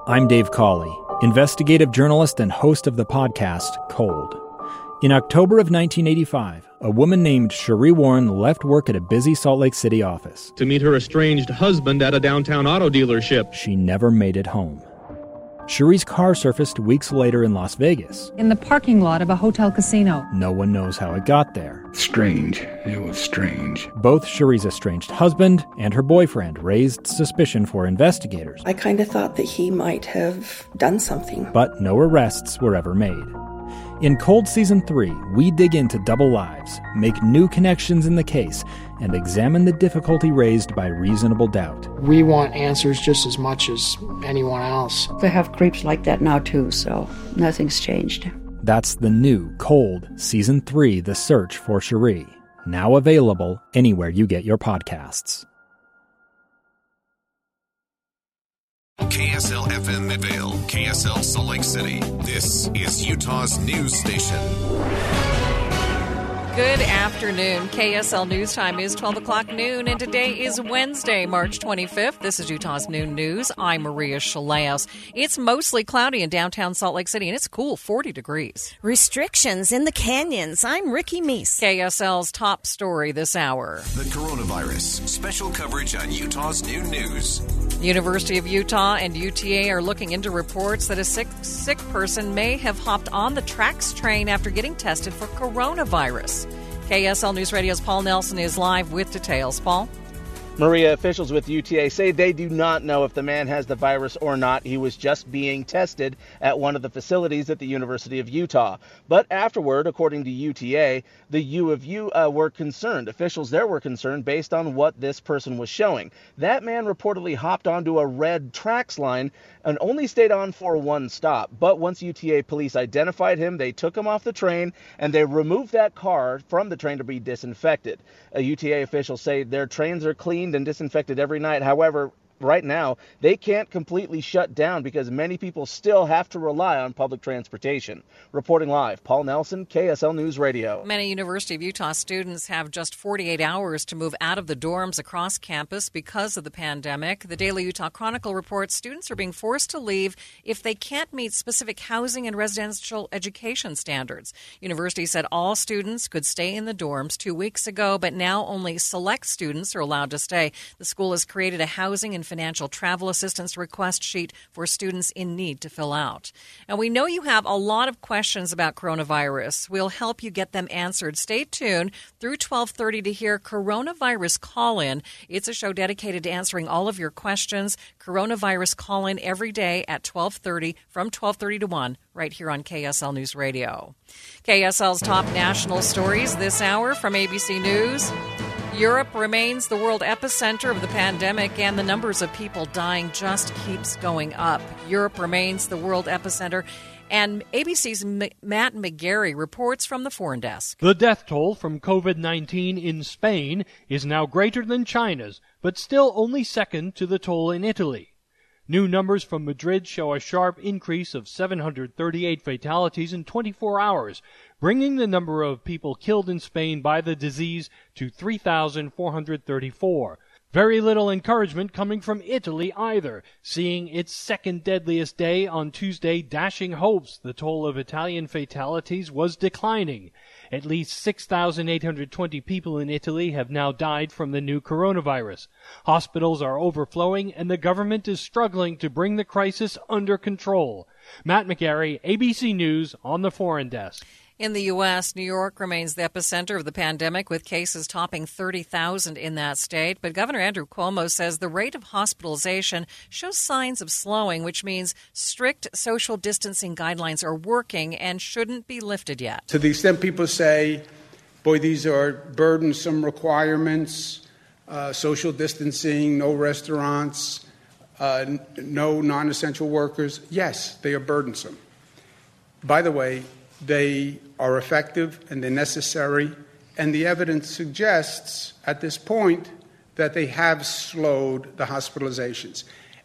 I'm Dave Cawley, investigative journalist and host of the podcast Cold. In October of 1985, a woman named Cherie Warren left work at a busy Salt Lake City office to meet her estranged husband at a downtown auto dealership. She never made it home. Cherie's car surfaced weeks later in Las Vegas. In the parking lot of a hotel casino. No one knows how it got there. Strange. It was strange. Both Cherie's estranged husband and her boyfriend raised suspicion for investigators. I kind of thought that he might have done something. But no arrests were ever made. In Cold Season 3, we dig into double lives, make new connections in the case, and examine the difficulty raised by reasonable doubt. We want answers just as much as anyone else. They have creeps like that now too, so nothing's changed. That's the new Cold Season 3, The Search for Cherie, now available anywhere you get your podcasts. KSL FM Midvale, KSL Salt Lake City. This is Utah's news station. Good afternoon. KSL News Time is 12 o'clock noon, and today is Wednesday, March 25th. This is Utah's Noon News. I'm Maria Shalaos. It's mostly cloudy in downtown Salt Lake City, and it's cool, 40 degrees. Restrictions in the canyons. I'm Ricky Meese. KSL's top story this hour. The coronavirus. Special coverage on Utah's Noon News. University of Utah and UTA are looking into reports that a sick person may have hopped on the TRAX train after getting tested for coronavirus. KSL News Radio's Paul Nelson is live with details. Paul? Maria, officials with UTA say they do not know if the man has the virus or not. He was just being tested at one of the facilities at the University of Utah. But afterward, according to UTA, the U of U were concerned. Officials there were concerned based on what this person was showing. That man reportedly hopped onto a red TRAX line and only stayed on for one stop. But once UTA police identified him, they took him off the train and they removed that car from the train to be disinfected. UTA officials say their trains are cleaned and disinfected every night. However, right now, they can't completely shut down because many people still have to rely on public transportation. Reporting live, Paul Nelson, KSL News Radio. Many University of Utah students have just 48 hours to move out of the dorms across campus because of the pandemic. The Daily Utah Chronicle reports students are being forced to leave if they can't meet specific housing and residential education standards. University said all students could stay in the dorms 2 weeks ago, but now only select students are allowed to stay. The school has created a housing and financial travel assistance request sheet for students in need to fill out. And we know you have a lot of questions about coronavirus. We'll help you get them answered. Stay tuned through 12:30 to hear Coronavirus Call-In. It's a show dedicated to answering all of your questions. Coronavirus Call-In every day at 12:30 from 12:30 to 1 right here on KSL News Radio. KSL's top national stories this hour from ABC News. Europe remains the world epicenter of the pandemic, and the numbers of people dying just keeps going up. Europe remains the world epicenter, and ABC's Matt McGarry reports from the foreign desk. The death toll from COVID-19 in Spain is now greater than China's, but still only second to the toll in Italy. New numbers from Madrid show a sharp increase of 738 fatalities in 24 hours, bringing the number of people killed in Spain by the disease to 3,434. Very little encouragement coming from Italy either, seeing its second deadliest day on Tuesday, dashing hopes the toll of Italian fatalities was declining. At least 6,820 people in Italy have now died from the new coronavirus. Hospitals are overflowing, and the government is struggling to bring the crisis under control. Matt McGarry, ABC News, on the Foreign Desk. In the U.S., New York remains the epicenter of the pandemic, with cases topping 30,000 in that state. But Governor Andrew Cuomo says the rate of hospitalization shows signs of slowing, which means strict social distancing guidelines are working and shouldn't be lifted yet. To the extent people say, boy, these are burdensome requirements, social distancing, no restaurants, no non-essential workers, yes, they are burdensome. By the way, they are effective and they're necessary, and the evidence suggests at this point that they have slowed the hospitalizations.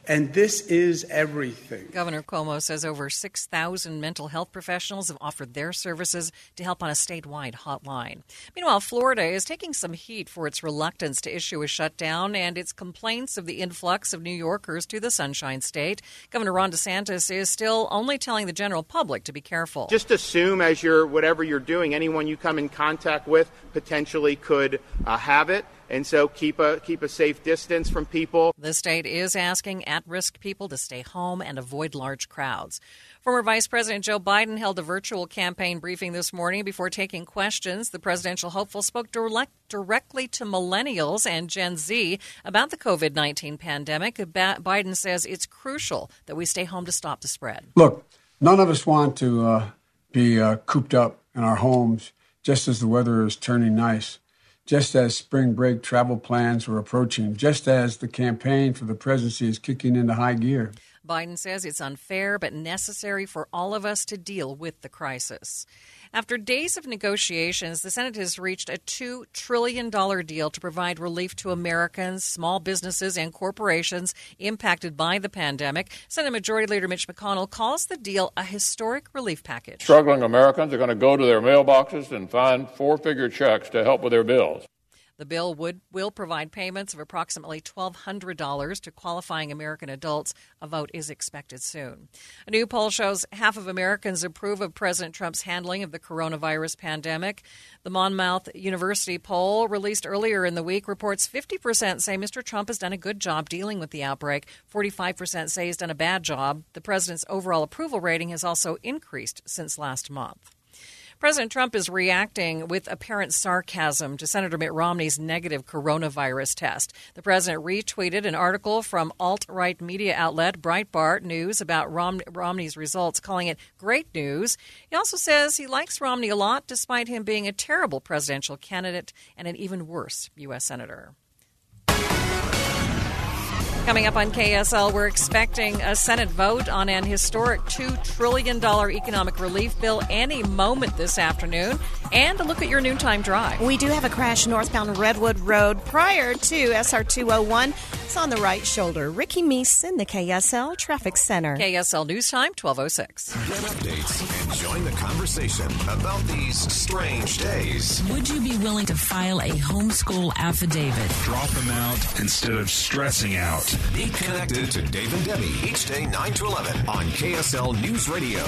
And this is everything. Governor Cuomo says over 6,000 mental health professionals have offered their services to help on a statewide hotline. Meanwhile, Florida is taking some heat for its reluctance to issue a shutdown and its complaints of the influx of New Yorkers to the Sunshine State. Governor Ron DeSantis is still only telling the general public to be careful. Just assume as whatever you're doing, anyone you come in contact with potentially could have it. And so keep a safe distance from people. The state is asking at-risk people to stay home and avoid large crowds. Former Vice President Joe Biden held a virtual campaign briefing this morning before taking questions. The presidential hopeful spoke directly to millennials and Gen Z about the COVID-19 pandemic. Biden says it's crucial that we stay home to stop the spread. Look, none of us want to be cooped up in our homes just as the weather is turning nice. Just as spring break travel plans are approaching, just as the campaign for the presidency is kicking into high gear. Biden says it's unfair but necessary for all of us to deal with the crisis. After days of negotiations, the Senate has reached a $2 trillion deal to provide relief to Americans, small businesses, and corporations impacted by the pandemic. Senate Majority Leader Mitch McConnell calls the deal a historic relief package. Struggling Americans are going to go to their mailboxes and find four-figure checks to help with their bills. The bill will provide payments of approximately $1,200 to qualifying American adults. A vote is expected soon. A new poll shows half of Americans approve of President Trump's handling of the coronavirus pandemic. The Monmouth University poll released earlier in the week reports 50% say Mr. Trump has done a good job dealing with the outbreak. 45% say he's done a bad job. The president's overall approval rating has also increased since last month. President Trump is reacting with apparent sarcasm to Senator Mitt Romney's negative coronavirus test. The president retweeted an article from alt-right media outlet Breitbart News about Romney's results, calling it great news. He also says he likes Romney a lot, despite him being a terrible presidential candidate and an even worse U.S. senator. Coming up on KSL, we're expecting a Senate vote on an historic $2 trillion economic relief bill any moment this afternoon. And a look at your noontime drive. We do have a crash northbound Redwood Road prior to SR 201. It's on the right shoulder. Ricky Meese in the KSL Traffic Center. KSL News Time, 12:06. Get updates and join the conversation about these strange days. Would you be willing to file a homeschool affidavit? Drop them out instead of stressing out. Be connected to Dave and Debbie each day 9 to 11 on KSL News Radio.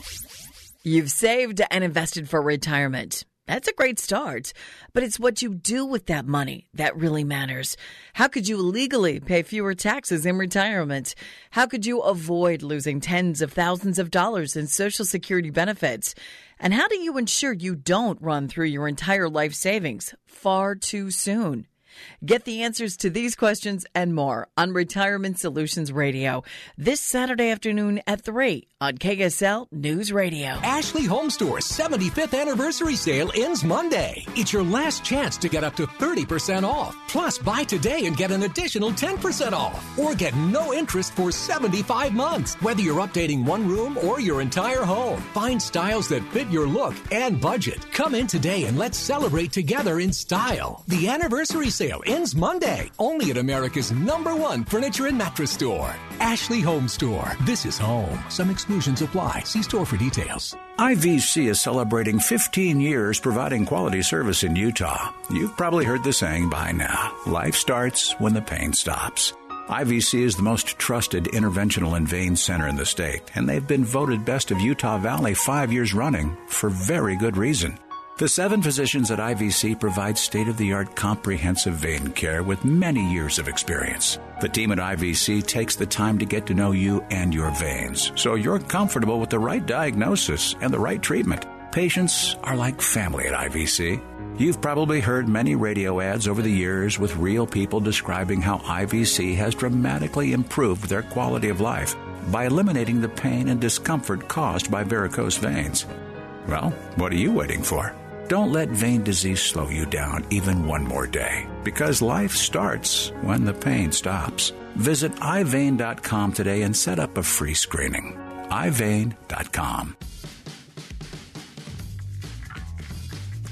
You've saved and invested for retirement. That's a great start, but it's what you do with that money that really matters. How could you legally pay fewer taxes in retirement? How could you avoid losing tens of thousands of dollars in Social Security benefits? And how do you ensure you don't run through your entire life savings far too soon? Get the answers to these questions and more on Retirement Solutions Radio this Saturday afternoon at 3 on KSL News Radio. Ashley Home Store's 75th anniversary sale ends Monday. It's your last chance to get up to 30% off. Plus, buy today and get an additional 10% off. Or get no interest for 75 months. Whether you're updating one room or your entire home, find styles that fit your look and budget. Come in today and let's celebrate together in style. The anniversary sale ends Monday, only at America's #1 furniture and mattress store, Ashley Home Store. This is home. Some exclusions apply. See store for details. IVC is celebrating 15 years providing quality service in Utah. You've probably heard the saying by now, life starts when the pain stops. IVC is the most trusted interventional and vein center in the state, and they've been voted Best of Utah Valley 5 years running for very good reason. The 7 physicians at IVC provide state-of-the-art comprehensive vein care with many years of experience. The team at IVC takes the time to get to know you and your veins, so you're comfortable with the right diagnosis and the right treatment. Patients are like family at IVC. You've probably heard many radio ads over the years with real people describing how IVC has dramatically improved their quality of life by eliminating the pain and discomfort caused by varicose veins. Well, what are you waiting for? Don't let vein disease slow you down even one more day, because life starts when the pain stops. Visit iVein.com today and set up a free screening. iVein.com.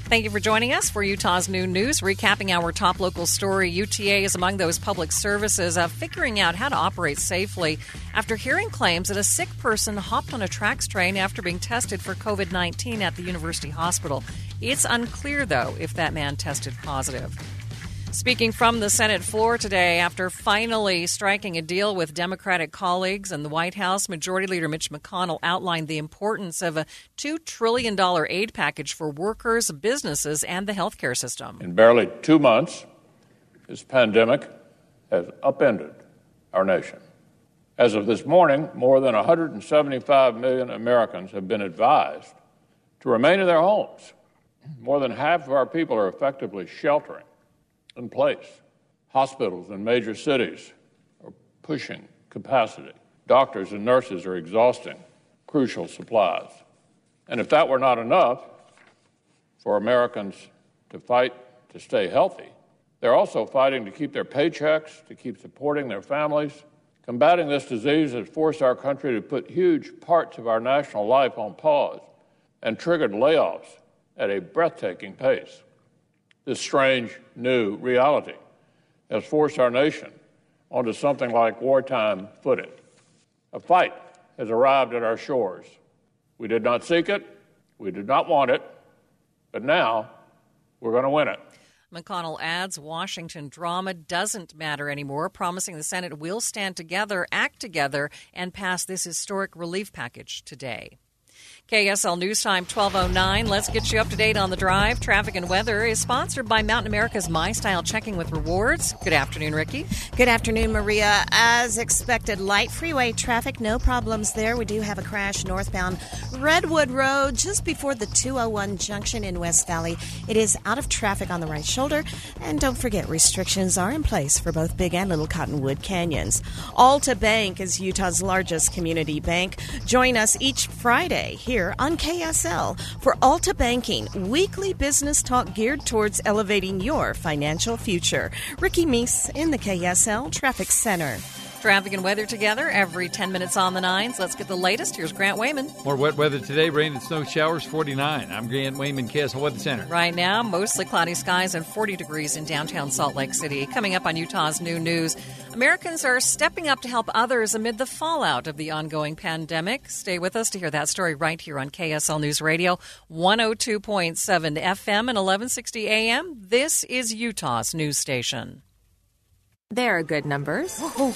Thank you for joining us for Utah's Noon News. Recapping our top local story, UTA is among those public services figuring out how to operate safely after hearing claims that a sick person hopped on a TRAX train after being tested for COVID-19 at the University Hospital. It's unclear, though, if that man tested positive. Speaking from the Senate floor today, after finally striking a deal with Democratic colleagues in the White House, Majority Leader Mitch McConnell outlined the importance of a $2 trillion aid package for workers, businesses, and the healthcare system. In barely 2 months, this pandemic has upended our nation. As of this morning, more than 175 million Americans have been advised to remain in their homes. More than half of our people are effectively sheltering in place. Hospitals in major cities are pushing capacity. Doctors and nurses are exhausting crucial supplies. And if that were not enough for Americans to fight to stay healthy, they're also fighting to keep their paychecks, to keep supporting their families. Combating this disease has forced our country to put huge parts of our national life on pause and triggered layoffs at a breathtaking pace. This strange new reality has forced our nation onto something like wartime footing. A fight has arrived at our shores. We did not seek it, we did not want it, but now we're going to win it. McConnell adds Washington drama doesn't matter anymore, promising the Senate will stand together, act together, and pass this historic relief package today. KSL News Time 12:09. Let's get you up to date on the drive. Traffic and weather is sponsored by Mountain America's My Style Checking with Rewards. Good afternoon, Ricky. Good afternoon, Maria. As expected, light freeway traffic, no problems there. We do have a crash northbound Redwood Road just before the 201 junction in West Valley. It is out of traffic on the right shoulder. And don't forget, restrictions are in place for both Big and Little Cottonwood Canyons. Alta Bank is Utah's largest community bank. Join us each Friday here on KSL for Alta Banking, weekly business talk geared towards elevating your financial future. Ricky Meese in the KSL Traffic Center. Traffic and weather together every 10 minutes on the nines. Let's get the latest. Here's Grant Wayman. More wet weather today, rain and snow showers, 49. I'm Grant Wayman, KSL Weather Center. Right now, mostly cloudy skies and 40 degrees in downtown Salt Lake City. Coming up on Utah's New News, Americans are stepping up to help others amid the fallout of the ongoing pandemic. Stay with us to hear that story right here on KSL News Radio, 102.7 FM and 1160 AM. This is Utah's news station. There are good numbers. Oh,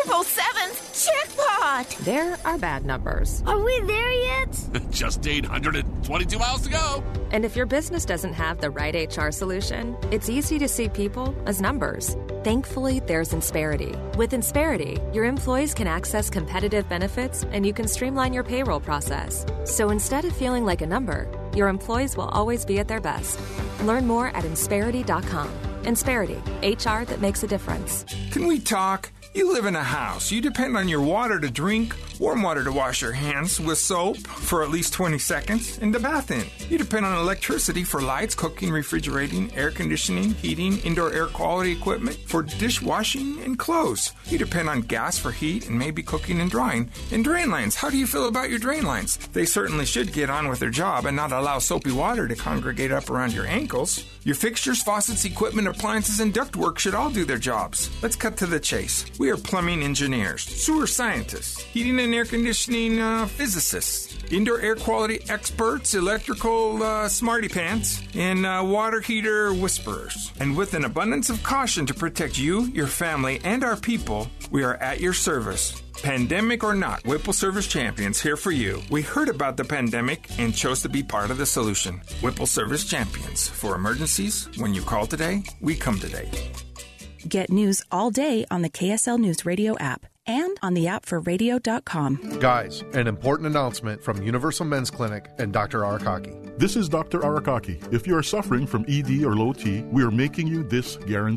777! Jackpot! There are bad numbers. Are we there yet? Just 822 miles to go. And if your business doesn't have the right HR solution, it's easy to see people as numbers. Thankfully, there's Insperity. With Insperity, your employees can access competitive benefits and you can streamline your payroll process. So instead of feeling like a number, your employees will always be at their best. Learn more at Insperity.com. Insperity, HR that makes a difference. Can we talk? You live in a house. You depend on your water to drink, warm water to wash your hands with soap for at least 20 seconds, and to bath in. You depend on electricity for lights, cooking, refrigerating, air conditioning, heating, indoor air quality equipment, for dishwashing, and clothes. You depend on gas for heat and maybe cooking and drying. And drain lines. How do you feel about your drain lines? They certainly should get on with their job and not allow soapy water to congregate up around your ankles. Your fixtures, faucets, equipment, appliances, and ductwork should all do their jobs. Let's cut to the chase. We are plumbing engineers, sewer scientists, heating and air conditioning physicists, indoor air quality experts, electrical smarty pants, and water heater whisperers. And with an abundance of caution to protect you, your family, and our people, we are at your service. Pandemic or not, Whipple Service Champions here for you. We heard about the pandemic and chose to be part of the solution. Whipple Service Champions. For emergencies, when you call today, we come today. Get news all day on the KSL News Radio app and on the app for radio.com. Guys, an important announcement from Universal Men's Clinic and Dr. Arakaki. This is Dr. Arakaki. If you are suffering from ED or low T, we are making you this guarantee.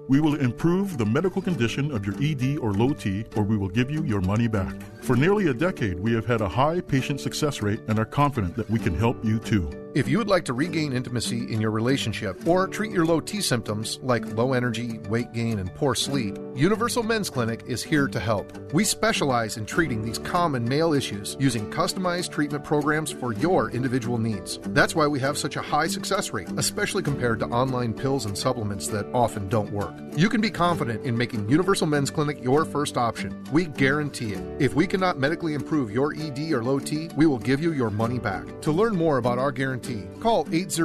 We will improve the medical condition of your ED or low T, or we will give you your money back. For nearly a decade, we have had a high patient success rate and are confident that we can help you too. If you would like to regain intimacy in your relationship or treat your low T symptoms like low energy, weight gain, and poor sleep, Universal Men's Clinic is here to help. We specialize in treating these common male issues using customized treatment programs for your individual needs. That's why we have such a high success rate, especially compared to online pills and supplements that often don't work. You can be confident in making Universal Men's Clinic your first option. We guarantee it. If we cannot medically improve your ED or low T, we will give you your money back. To learn more about our guarantee, call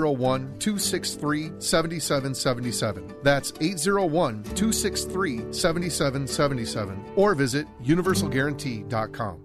801-263-7777. That's 801-263-7777. Or visit universalguarantee.com.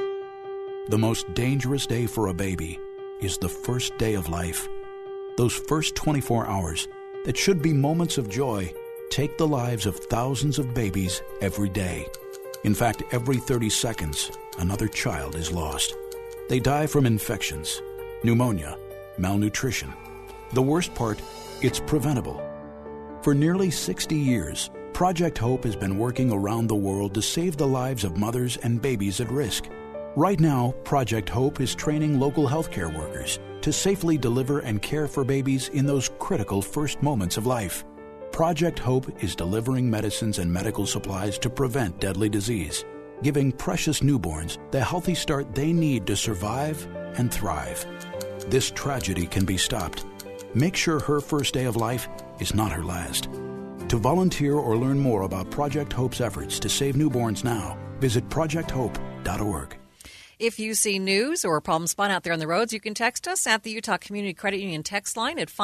The most dangerous day for a baby is the first day of life. Those first 24 hours that should be moments of joy take the lives of thousands of babies every day. In fact, every 30 seconds, another child is lost. They die from infections, pneumonia, malnutrition. The worst part, it's preventable. For nearly 60 years, Project Hope has been working around the world to save the lives of mothers and babies at risk. Right now, Project Hope is training local healthcare workers to safely deliver and care for babies in those critical first moments of life. Project Hope is delivering medicines and medical supplies to prevent deadly disease, giving precious newborns the healthy start they need to survive and thrive. This tragedy can be stopped. Make sure her first day of life is not her last. To volunteer or learn more about Project Hope's efforts to save newborns now, visit projecthope.org. If you see news or a problem spot out there on the roads, you can text us at the Utah Community Credit Union text line at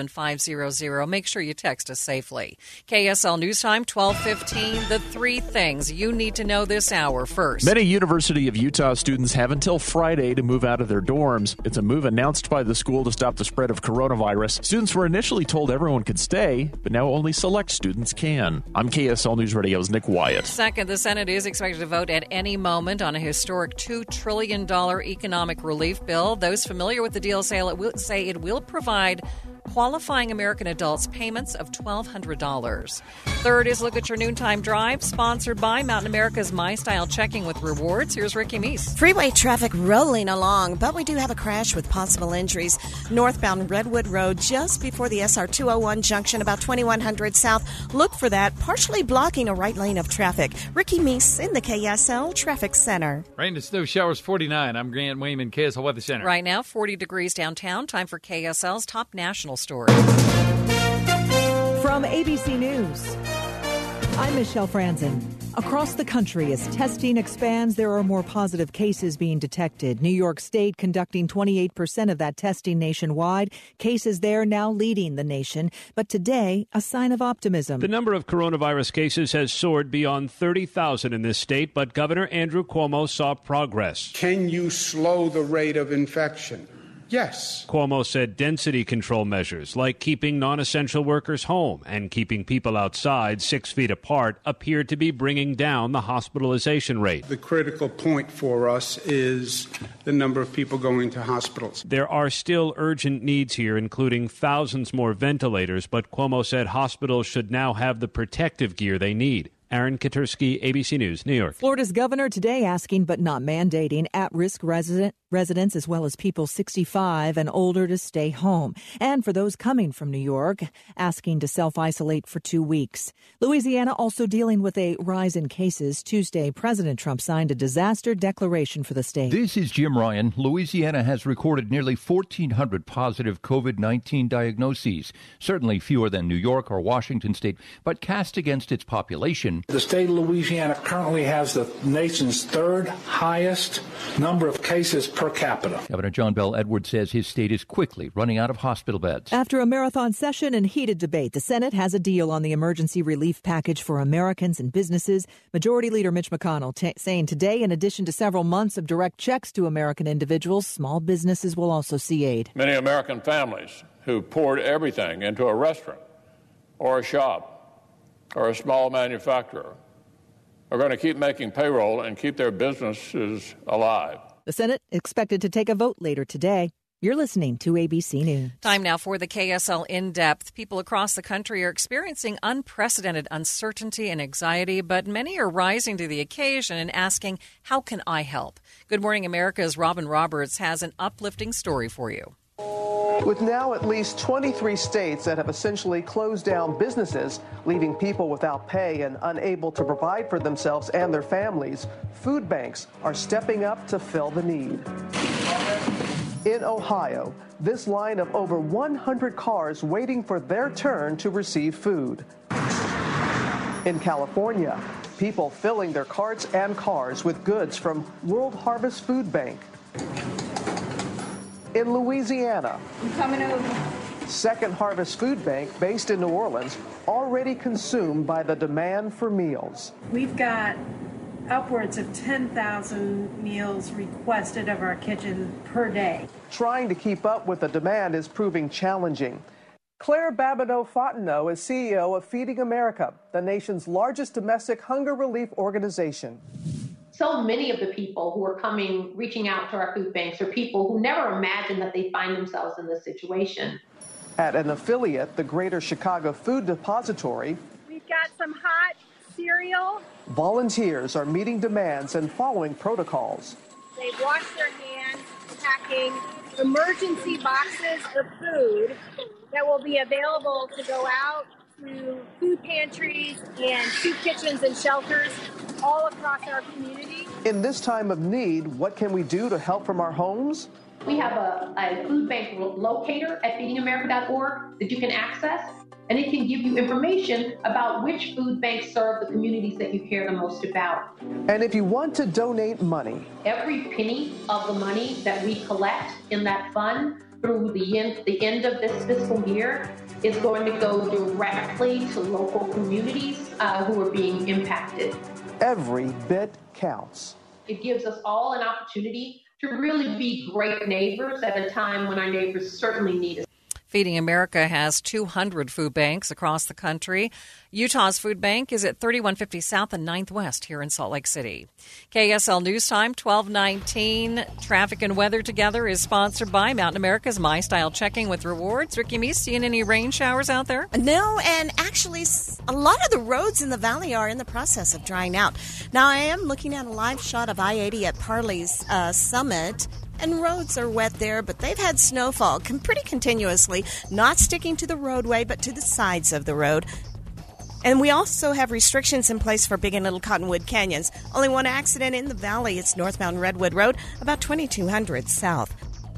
57500. Make sure you text us safely. KSL News Time, 12:15. The three things you need to know this hour. First, many University of Utah students have until Friday to move out of their dorms. It's a move announced by the school to stop the spread of coronavirus. Students were initially told everyone could stay, but now only select students can. I'm KSL News Radio's Nick Wyatt. Second, the Senate is expected to vote at any moment on a historic $2 trillion economic relief bill. Those familiar with the deal say it will provide qualifying American adults payments of $1,200. Third is look at your noontime drive, sponsored by Mountain America's My Style Checking with Rewards. Here's Ricky Meese. Freeway traffic rolling along, but we do have a crash with possible injuries. Northbound Redwood Road, just before the SR 201 junction, about 2100 south. Look for that, partially blocking a right lane of traffic. Ricky Meese in the KSL Traffic Center. Rain and snow showers 49. I'm Grant Wayman, KSL Weather Center. Right now, 40 degrees downtown. Time for KSL's top national story. From ABC News, I'm Michelle Franzen. Across the country, as testing expands, there are more positive cases being detected. New York State conducting 28% of that testing nationwide. Cases there now leading the nation. But today, a sign of optimism. The number of coronavirus cases has soared beyond 30,000 in this state, but Governor Andrew Cuomo saw progress. Can you slow the rate of infection? Yes. Cuomo said density control measures like keeping non-essential workers home and keeping people outside 6 feet apart appeared to be bringing down the hospitalization rate. The critical point for us is the number of people going to hospitals. There are still urgent needs here, including thousands more ventilators, but Cuomo said hospitals should now have the protective gear they need. Aaron Katursky, ABC News, New York. Florida's governor today asking but not mandating at-risk residents as well as people 65 and older to stay home. And for those coming from New York, asking to self-isolate for 2 weeks. Louisiana also dealing with a rise in cases. Tuesday, President Trump signed a disaster declaration for the state. This is Jim Ryan. Louisiana has recorded nearly 1,400 positive COVID-19 diagnoses. Certainly fewer than New York or Washington state, but cast against its population. The state of Louisiana currently has the nation's third highest number of cases per capita. Governor John Bell Edwards says his state is quickly running out of hospital beds. After a marathon session and heated debate, the Senate has a deal on the emergency relief package for Americans and businesses. Majority Leader Mitch McConnell saying today, in addition to several months of direct checks to American individuals, small businesses will also see aid. Many American families who poured everything into a restaurant or a shop or a small manufacturer are going to keep making payroll and keep their businesses alive. The Senate expected to take a vote later today. You're listening to ABC News. Time now for the KSL In-Depth. People across the country are experiencing unprecedented uncertainty and anxiety, but many are rising to the occasion and asking, how can I help? Good Morning America's Robin Roberts has an uplifting story for you. With now at least 23 states that have essentially closed down businesses, leaving people without pay and unable to provide for themselves and their families, food banks are stepping up to fill the need. In Ohio, this line of over 100 cars waiting for their turn to receive food. In California, people filling their carts and cars with goods from World Harvest Food Bank. In Louisiana, I'm coming over. Second Harvest Food Bank, based in New Orleans, already consumed by the demand for meals. We've got upwards of 10,000 meals requested of our kitchen per day. Trying to keep up with the demand is proving challenging. Claire Babineau-Fontenot is CEO of Feeding America, the nation's largest domestic hunger relief organization. So many of the people who are coming, reaching out to our food banks are people who never imagined that they find themselves in this situation. At an affiliate, the Greater Chicago Food Depository, we've got some hot cereal. Volunteers are meeting demands and following protocols. They've washed their hands, packing emergency boxes of food that will be available to go out to food pantries and soup kitchens and shelters all across our community. In this time of need, what can we do to help from our homes? We have a food bank locator at feedingamerica.org that you can access, and it can give you information about which food banks serve the communities that you care the most about. And if you want to donate money, every penny of the money that we collect in that fund through the end of this fiscal year is going to go directly to local communities who are being impacted. Every bit counts. It gives us all an opportunity to really be great neighbors at a time when our neighbors certainly need us. Feeding America has 200 food banks across the country. Utah's food bank is at 3150 South and 9th West here in Salt Lake City. KSL News Time, 12:19. Traffic and weather together is sponsored by Mountain America's My Style Checking with Rewards. Ricky Meese, seeing any rain showers out there? No, and actually a lot of the roads in the valley are in the process of drying out. Now, I am looking at a live shot of I-80 at Parley's Summit. And roads are wet there, but they've had snowfall pretty continuously, not sticking to the roadway, but to the sides of the road. And we also have restrictions in place for Big and Little Cottonwood Canyons. Only one accident in the valley. It's northbound Redwood Road, about 2200 south.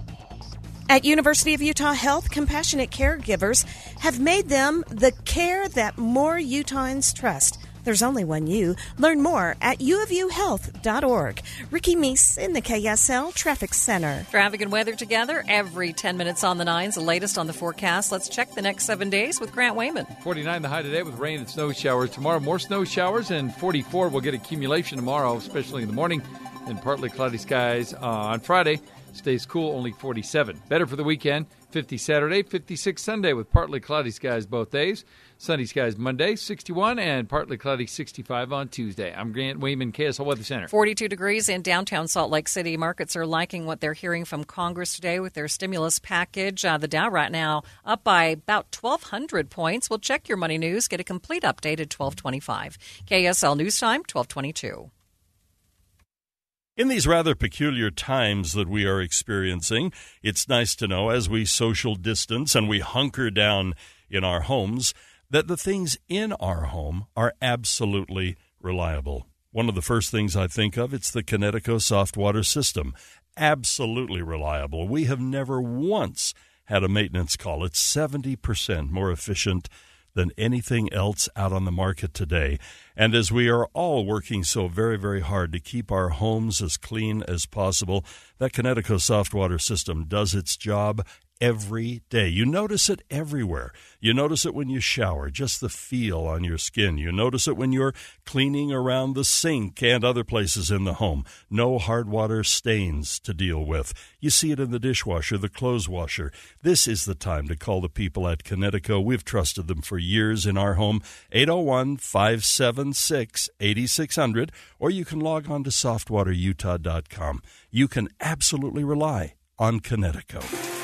At University of Utah Health, compassionate caregivers have made them the care that more Utahns trust. There's only one you. Learn more at uofuhealth.org. Ricky Meese in the KSL Traffic Center. Traffic and weather together every 10 minutes on the nines. The latest on the forecast. Let's check the next 7 days with Grant Wayman. 49 the high today with rain and snow showers. Tomorrow, more snow showers, and 44 will get accumulation tomorrow, especially in the morning, and partly cloudy skies on Friday. Stays cool, only 47. Better for the weekend, 50 Saturday, 56 Sunday with partly cloudy skies both days. Sunny skies Monday, 61, and partly cloudy 65 on Tuesday. I'm Grant Wayman, KSL Weather Center. 42 degrees in downtown Salt Lake City. Markets are liking what they're hearing from Congress today with their stimulus package. The Dow right now up by about 1,200 points. We'll check your money news, get a complete update at 12:25. KSL News Time, 12:22. In these rather peculiar times that we are experiencing, it's nice to know as we social distance and we hunker down in our homes that the things in our home are absolutely reliable. One of the first things I think of, it's the Kinetico soft water system. Absolutely reliable. We have never once had a maintenance call. It's 70% more efficient than anything else out on the market today. And as we are all working so very, very hard to keep our homes as clean as possible, that Kinetico soft water system does its job every day. You notice it everywhere. You notice it when you shower, just the feel on your skin. You notice it when you're cleaning around the sink and other places in the home. No hard water stains to deal with. You see it in the dishwasher, the clothes washer. This is the time to call the people at Kinetico. We've trusted them for years in our home. 801-576-8600, or you can log on to softwaterutah.com. You can absolutely rely on Kinetico.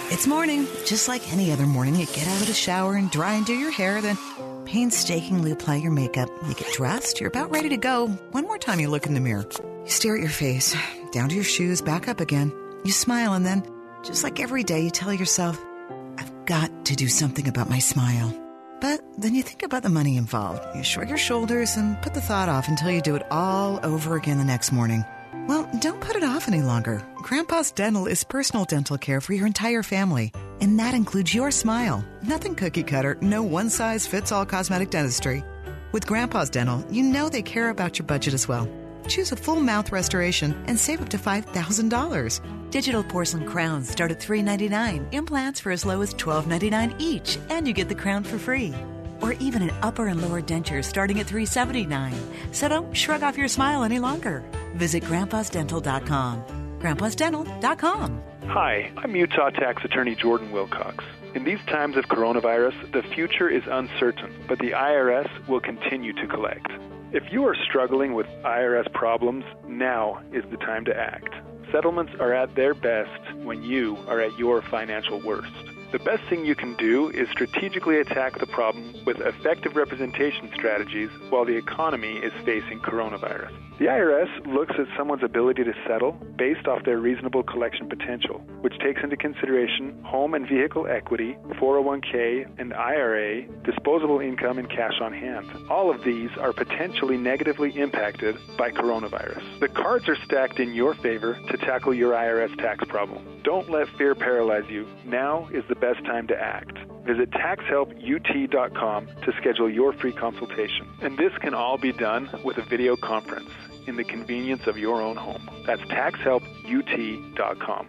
It's morning. Just like any other morning, you get out of the shower and dry and do your hair, then painstakingly apply your makeup. You get dressed, you're about ready to go. One more time you look in the mirror. You stare at your face, down to your shoes, back up again. You smile, and then, just like every day, you tell yourself, I've got to do something about my smile. But then you think about the money involved. You shrug your shoulders and put the thought off until you do it all over again the next morning. Well, don't put it off any longer. Grandpa's Dental is personal dental care for your entire family, and that includes your smile. Nothing cookie cutter, no one-size-fits-all cosmetic dentistry. With Grandpa's Dental, you know they care about your budget as well. Choose a full mouth restoration and save up to $5,000. Digital porcelain crowns start at $3.99. Implants for as low as $12.99 each, and you get the crown for free. Or even an upper and lower denture starting at $3.79. So don't shrug off your smile any longer. Visit grandpasdental.com. grandpasdental.com. Hi, I'm Utah tax attorney Jordan Wilcox. In these times of coronavirus, the future is uncertain, but the IRS will continue to collect. If you are struggling with IRS problems, now is the time to act. Settlements are at their best when you are at your financial worst. The best thing you can do is strategically attack the problem with effective representation strategies while the economy is facing coronavirus. The IRS looks at someone's ability to settle based off their reasonable collection potential, which takes into consideration home and vehicle equity, 401k and IRA, disposable income, and cash on hand. All of these are potentially negatively impacted by coronavirus. The cards are stacked in your favor to tackle your IRS tax problem. Don't let fear paralyze you. Now is the best time to act. Visit taxhelput.com to schedule your free consultation. And this can all be done with a video conference in the convenience of your own home. That's taxhelput.com.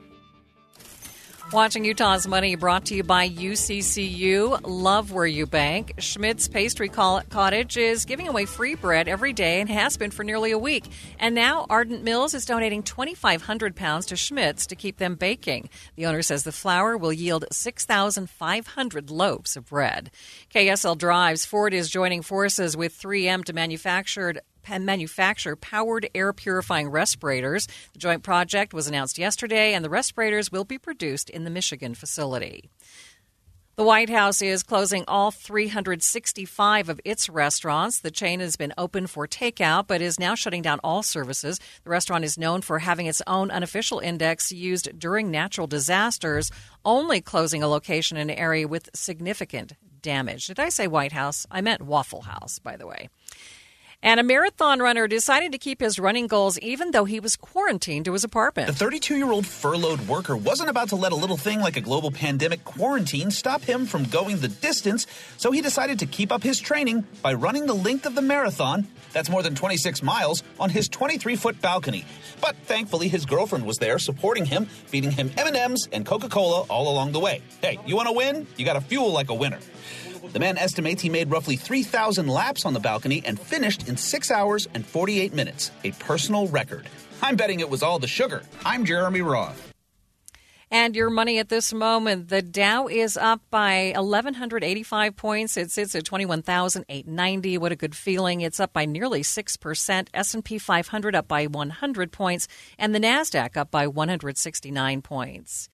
Watching Utah's Money brought to you by UCCU. Love where you bank. Schmidt's Pastry Cottage is giving away free bread every day and has been for nearly a week. And now Ardent Mills is donating 2,500 pounds to Schmidt's to keep them baking. The owner says the flour will yield 6,500 loaves of bread. KSL Drives. Ford is joining forces with 3M to manufacture powered air purifying respirators. The joint project was announced yesterday, and the respirators will be produced in the Michigan facility. The White House is closing all 365 of its restaurants. The chain has been open for takeout, but is now shutting down all services. The restaurant is known for having its own unofficial index used during natural disasters, only closing a location in an area with significant damage. Did I say White House? I meant Waffle House, by the way. And a marathon runner decided to keep his running goals even though he was quarantined to his apartment. The 32-year-old furloughed worker wasn't about to let a little thing like a global pandemic quarantine stop him from going the distance, so he decided to keep up his training by running the length of the marathon, that's more than 26 miles, on his 23-foot balcony. But thankfully, his girlfriend was there supporting him, feeding him M&Ms and Coca-Cola all along the way. Hey, you want to win? You got to fuel like a winner. The man estimates he made roughly 3,000 laps on the balcony and finished in 6 hours and 48 minutes, a personal record. I'm betting it was all the sugar. I'm Jeremy Roth. And your money at this moment, the Dow is up by 1,185 points. It sits at 21,890. What a good feeling. It's up by nearly 6%. S&P 500 up by 100 points. And the NASDAQ up by 169 points.